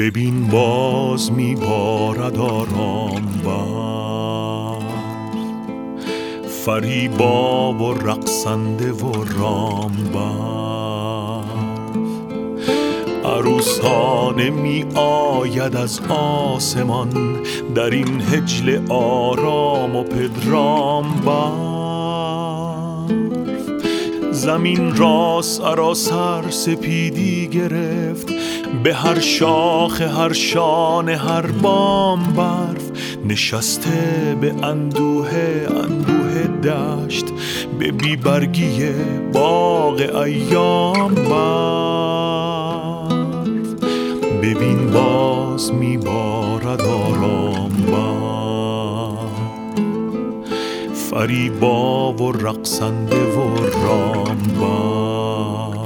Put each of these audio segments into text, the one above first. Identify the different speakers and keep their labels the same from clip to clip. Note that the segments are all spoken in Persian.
Speaker 1: ببین باز میبارد آرام برف، فریبا و رقصنده و رام برف. عروسانه می آید از آسمان در این هجل آرام و پدرام برف. زمین را سراسر سپیدی گرفت، به هر شاخ هر شانه هر بام برف. نشسته به اندوه دشت، به بیبرگی باغ ایام برف. ببین باز میبارد آرام برف، فریبا و رقصنده و رام برف.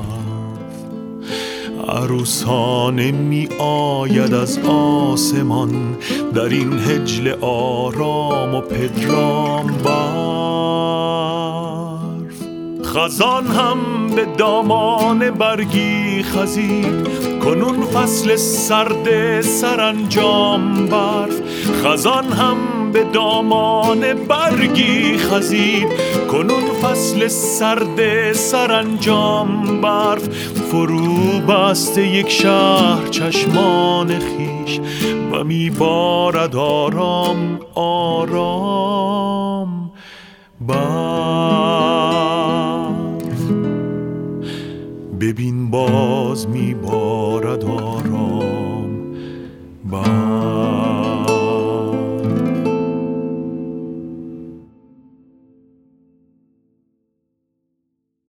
Speaker 1: عروسانه می آید از آسمان در این هجل آرام و پدرام برف. خزان هم به دامان برگی خزید، کنون فصل سرد سرانجام برف. خزان هم به دامان برگی خزید، کنون فصل سرد سرانجام برف. فرو بسته یک شهر چشمان خیش و میبارد آرام آرام برف. ببین باز میبارد آرام برف.